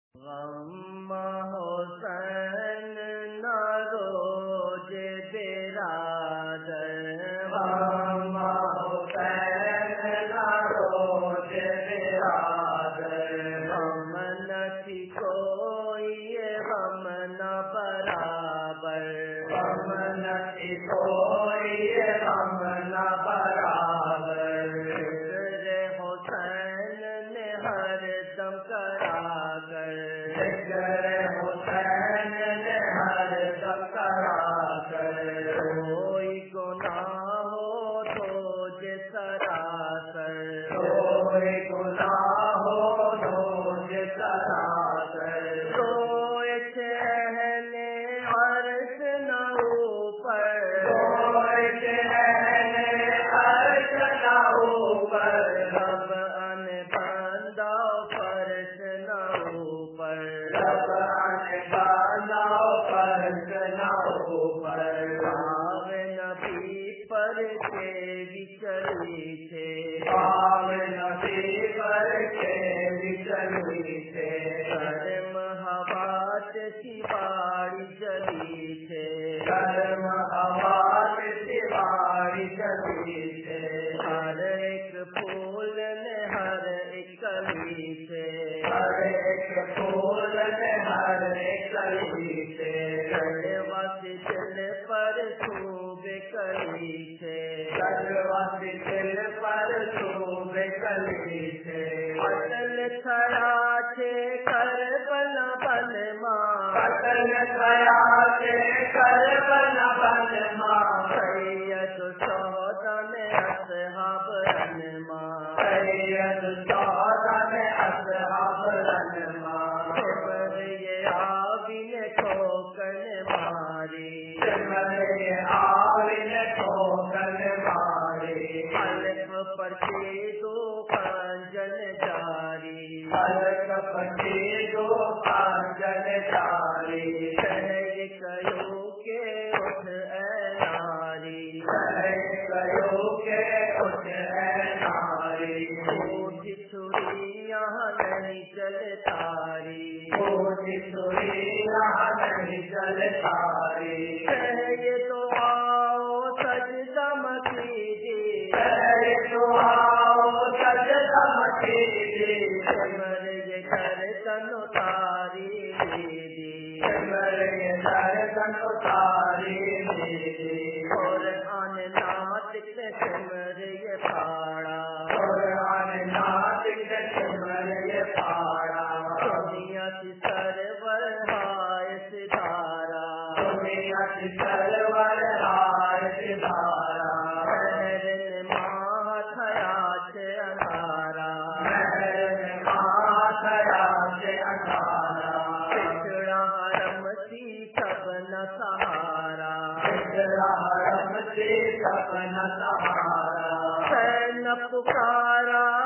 غم حسین نہ روج برادر، غم حسین نہ روج برادر، غم نہ کوئی غم نہ برابر، غم نہ کوئی غم نہ برابر، حسین نے ہر دم کرا کر، حسین نے ہر دم کرا کر، کوئی گناہ ہو تو سراسر، کوئی گناہ ہو تو سراسر، کوئی چہل عرش نہ اوپر، کوئی چہل عرش نہ اوپر، رب ان بندہ فرش نہ اوپر، رب ان بندہ فرش نہ اوپر، باغ نبی پر کے بچلی تھے، باغ نبی پر کے بچلی تھے، گرم ہوا سے باڑی جلی تھے، گرم ہوا سے باڑی جلی تھے، ہر ایک پھول نے ہر ایک کلی سے، ہر ایک پھول نے ہر ایک کلی سے، گلوس دل پر خوب کلی سے، گلوس دل پر خوب کلی سے، قتل کھڑا تھے کربلا بن ماں، قتل کھڑا تھے کربلا بن ماں، سید شہدا میں اصحاب رنما، سید شہدا میں اصحاب رنما، سمر یہ آبی نے ٹھوکر ماری، سمر یہ آبی نے ٹھوکر ماری، حلق پر دو خنجر جاری، حلق پر دو خنجر جاری، کہے کہو کہ اٹھ اے ناری، کہو کہ اٹھ اے ناری، اٹھ چھری یہاں نہیں چل تاری، اٹھ چھری یہاں نہیں چل تاری، کہے تو آؤ سجدہ مچیدی، کہے تو آؤ سجدہ مچیدی، سمر یہ گردن اتاری دیدی، سمر یہ گردن اتاری دیدی، قرآن ناطق نے سمر یہ پھاڑا، قرآن ناطق نے سمر یہ پھاڑا، دنیا کی سرور ہائے ستارہ، دنیا کی سرور ہائے ستارہ، مہر ماہ حیات انارا، مہر ماہ حیات انارا، پچھڑا حرم سی سب نہ سہارا، پچھڑا حرم سی سب نہ سہارا، حسین پکارا